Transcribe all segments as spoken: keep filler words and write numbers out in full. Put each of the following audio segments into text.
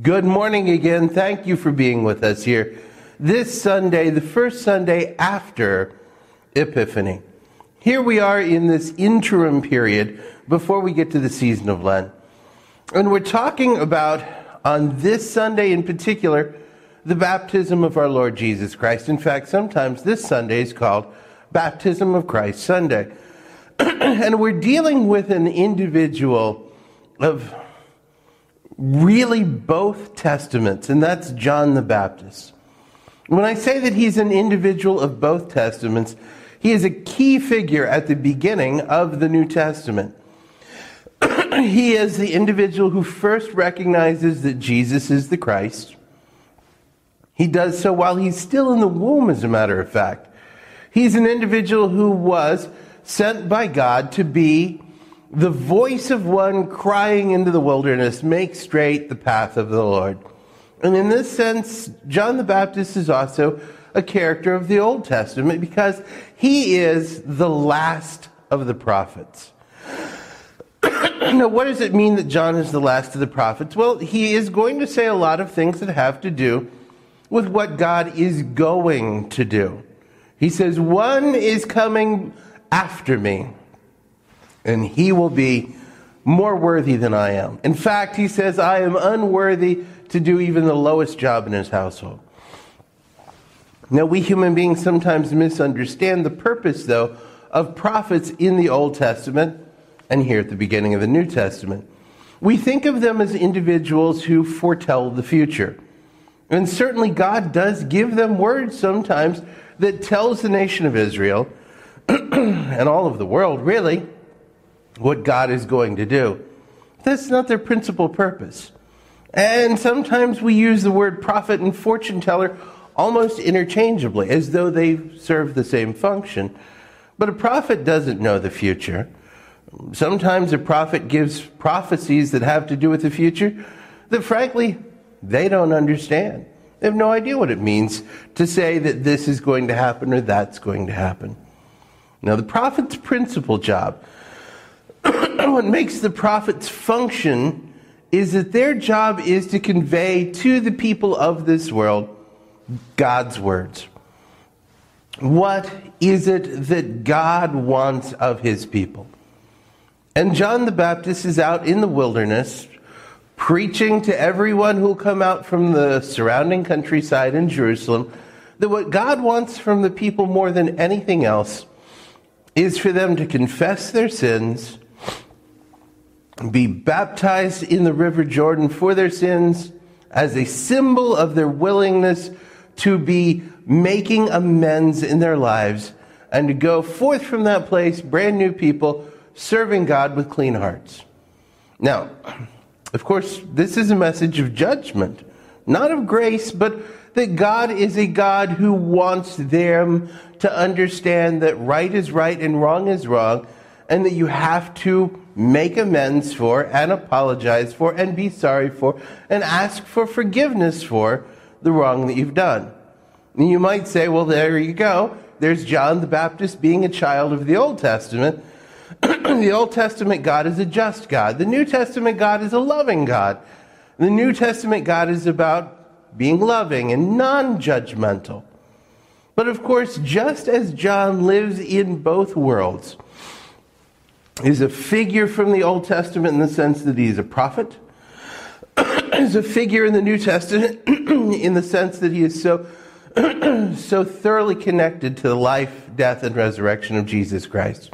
Good morning again. Thank you for being with us here this Sunday, the first Sunday after Epiphany. Here we are in this interim period before we get to the season of Lent. And we're talking about, on this Sunday in particular, the baptism of our Lord Jesus Christ. In fact, sometimes this Sunday is called Baptism of Christ Sunday. And we're dealing with an individual of really both testaments, and that's John the Baptist. When I say that he's an individual of both testaments, he is a key figure at the beginning of the New Testament. He is the individual who first recognizes that Jesus is the Christ. He does so while he's still in the womb, as a matter of fact. He's an individual who was sent by God to be the voice of one crying into the wilderness, make straight the path of the Lord. And in this sense, John the Baptist is also a character of the Old Testament because he is the last of the prophets. Now, what does it mean that John is the last of the prophets? Well, he is going to say a lot of things that have to do with what God is going to do. He says, one is coming after me, and he will be more worthy than I am. In fact, he says, I am unworthy to do even the lowest job in his household. Now, we human beings sometimes misunderstand the purpose, though, of prophets in the Old Testament and here at the beginning of the New Testament. We think of them as individuals who foretell the future. And certainly God does give them words sometimes that tells the nation of Israel and all of the world, really, what God is going to do. That's not their principal purpose. And sometimes we use the word prophet and fortune teller almost interchangeably, as though they serve the same function. But a prophet doesn't know the future. Sometimes a prophet gives prophecies that have to do with the future that, frankly, they don't understand. They have no idea what it means to say that this is going to happen or that's going to happen. Now, the prophet's principal job, what makes the prophets function, is that their job is to convey to the people of this world God's words. What is it that God wants of his people? And John the Baptist is out in the wilderness preaching to everyone who will come out from the surrounding countryside in Jerusalem that what God wants from the people more than anything else is for them to confess their sins, be baptized in the river Jordan for their sins as a symbol of their willingness to be making amends in their lives and to go forth from that place, brand new people, serving God with clean hearts. Now, of course, this is a message of judgment, not of grace, but that God is a God who wants them to understand that right is right and wrong is wrong, and that you have to make amends for and apologize for and be sorry for and ask for forgiveness for the wrong that you've done. And you might say, well, there you go. There's John the Baptist being a child of the Old Testament. The Old Testament God is a just God. The New Testament God is a loving God. The New Testament God is about being loving and non-judgmental. But of course, just as John lives in both worlds, is a figure from the Old Testament in the sense that he's a prophet, is a figure in the New Testament in the sense that he is so, so thoroughly connected to the life, death, and resurrection of Jesus Christ.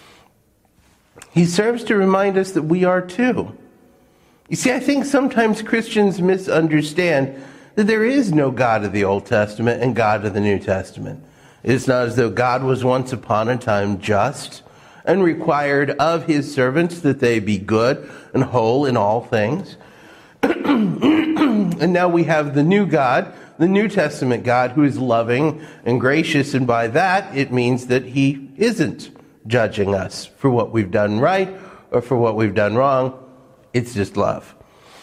He serves to remind us that we are too. You see, I think sometimes Christians misunderstand that there is no God of the Old Testament and God of the New Testament. It's not as though God was once upon a time just and required of his servants that they be good and whole in all things. And now we have the new God, the New Testament God, who is loving and gracious, and by that it means that he isn't judging us for what we've done right or for what we've done wrong. It's just love.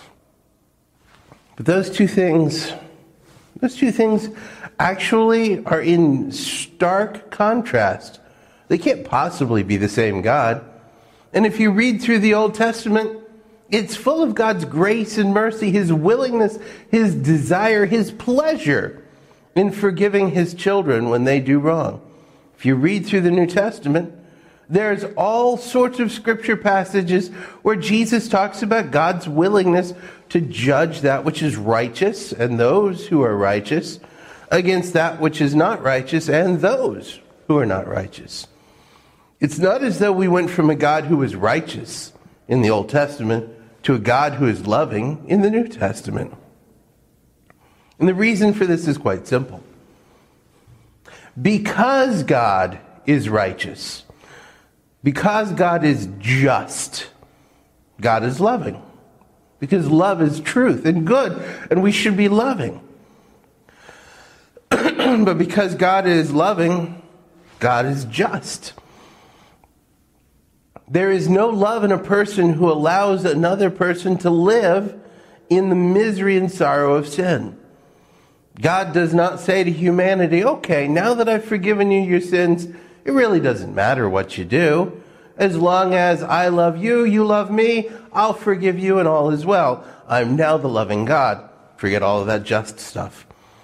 But those two things, those two things actually are in stark contrast. They can't possibly be the same God. And if you read through the Old Testament, It's full of God's grace and mercy, his willingness, his desire, his pleasure in forgiving his children when they do wrong. If you read through the New Testament, there's all sorts of scripture passages where Jesus talks about God's willingness to judge that which is righteous and those who are righteous against that which is not righteous and those who are not righteous. It's not as though we went from a God who was righteous in the Old Testament to a God who is loving in the New Testament. And the reason for this is quite simple. Because God is righteous, because God is just, God is loving. Because love is truth and good, and we should be loving. But because God is loving, God is just. There is no love in a person who allows another person to live in the misery and sorrow of sin. God does not say to humanity, okay, now that I've forgiven you your sins, it really doesn't matter what you do. As long as I love you, you love me, I'll forgive you and all is well. I'm now the loving God. Forget all of that just stuff.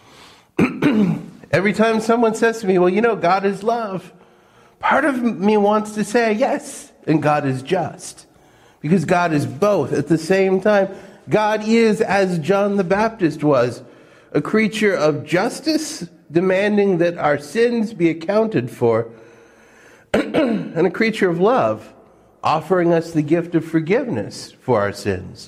Every time someone says to me, well, you know, God is love, part of me wants to say, yes, and God is just. Because God is both at the same time. God is, as John the Baptist was, a creature of justice, demanding that our sins be accounted for, and a creature of love, offering us the gift of forgiveness for our sins.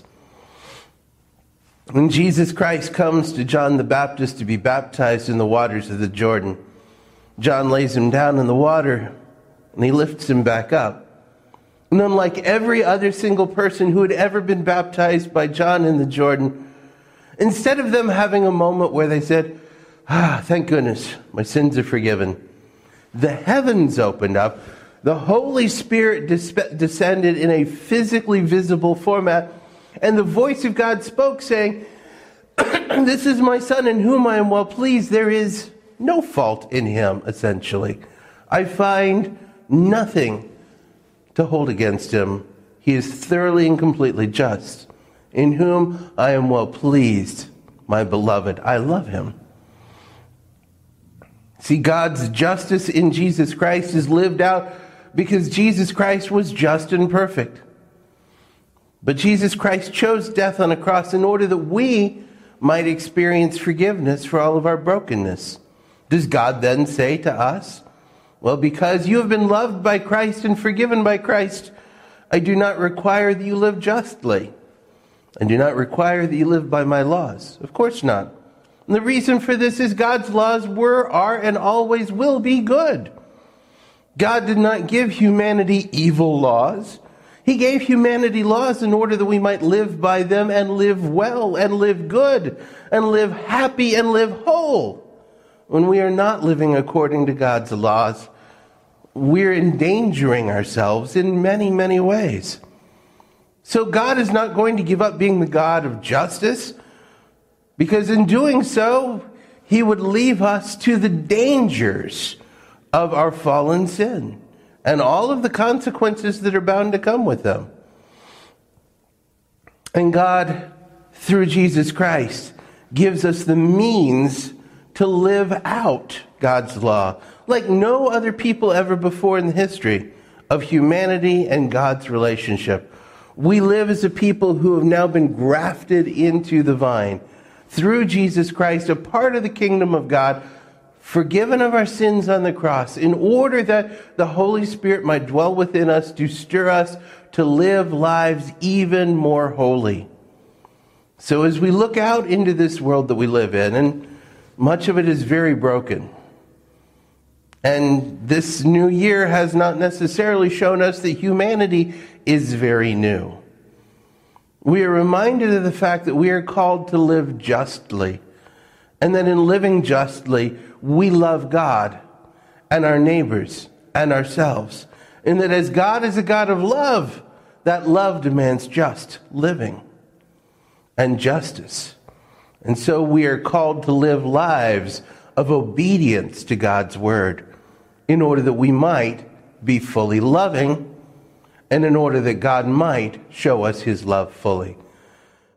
When Jesus Christ comes to John the Baptist to be baptized in the waters of the Jordan, John lays him down in the water, and he lifts him back up. And unlike every other single person who had ever been baptized by John in the Jordan, instead of them having a moment where they said, ah, thank goodness, my sins are forgiven, the heavens opened up, the Holy Spirit dis- descended in a physically visible format, and the voice of God spoke saying, this is my son in whom I am well pleased. There is no fault in him, essentially. I find nothing to hold against him. He is thoroughly and completely just, in whom I am well pleased, my beloved. I love him. See, God's justice in Jesus Christ is lived out because Jesus Christ was just and perfect. But Jesus Christ chose death on a cross in order that we might experience forgiveness for all of our brokenness. Does God then say to us, well, because you have been loved by Christ and forgiven by Christ, I do not require that you live justly. I do not require that you live by my laws. Of course not. And the reason for this is God's laws were, are, and always will be good. God did not give humanity evil laws. He gave humanity laws in order that we might live by them and live well and live good and live happy and live whole. When we are not living according to God's laws, we're endangering ourselves in many, many ways. So God is not going to give up being the God of justice, because in doing so, he would leave us to the dangers of our fallen sin and all of the consequences that are bound to come with them. And God, through Jesus Christ, gives us the means to live out God's law like no other people ever before in the history of humanity and God's relationship. We live as a people who have now been grafted into the vine through Jesus Christ, a part of the kingdom of God, forgiven of our sins on the cross, in order that the Holy Spirit might dwell within us to stir us to live lives even more holy. So as we look out into this world that we live in, and much of it is very broken, and this new year has not necessarily shown us that humanity is very new. We are reminded of the fact that we are called to live justly, and that in living justly, we love God and our neighbors and ourselves. And that as God is a God of love, that love demands just living and justice. And so we are called to live lives of obedience to God's word in order that we might be fully loving and in order that God might show us his love fully.